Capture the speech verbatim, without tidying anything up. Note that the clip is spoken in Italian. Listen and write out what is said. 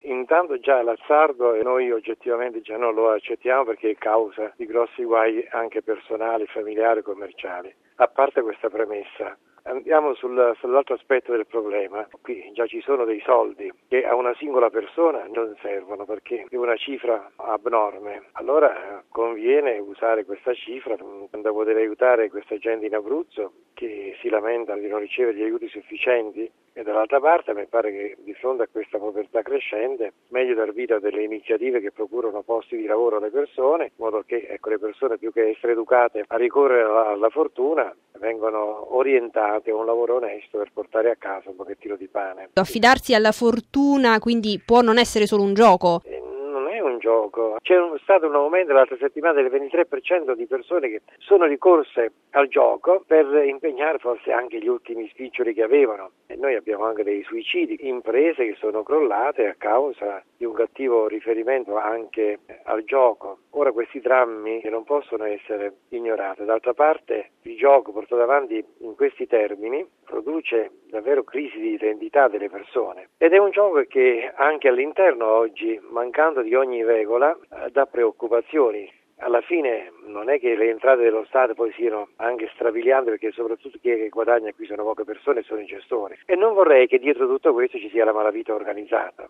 Intanto già l'azzardo e noi oggettivamente già non lo accettiamo perché è causa di grossi guai anche personali, familiari, commerciali. A parte questa premessa, andiamo sul, sull'altro aspetto del problema. Qui già ci sono dei soldi che a una singola persona non servono perché è una cifra abnorme. Allora conviene usare questa cifra da poter aiutare questa gente in Abruzzo che si lamenta di non ricevere gli aiuti sufficienti e dall'altra parte mi pare che di fronte a questa povertà crescente meglio dar vita a delle iniziative che procurano posti di lavoro alle persone in modo che ecco, le persone più che essere educate a ricorrere alla, alla fortuna vengono orientate a un lavoro onesto per portare a casa un pochettino di pane. Affidarsi alla fortuna quindi può non essere solo un gioco? Eh, non è un gioco. C'è un, stato un aumento l'altra settimana del ventitré per cento di persone che sono ricorse al gioco per impegnare forse anche gli ultimi spiccioli che avevano. E noi abbiamo anche dei suicidi, imprese che sono crollate a causa di un cattivo riferimento anche al gioco. Ora questi drammi non possono essere ignorati. D'altra parte il gioco portato avanti in questi termini produce davvero crisi di identità delle persone ed è un gioco che anche all'interno oggi, mancando di ogni regola, eh, dà preoccupazioni. Alla fine non è che le entrate dello Stato poi siano anche strabilianti perché soprattutto chi guadagna qui sono poche persone e sono i gestori e non vorrei che dietro tutto questo ci sia la malavita organizzata.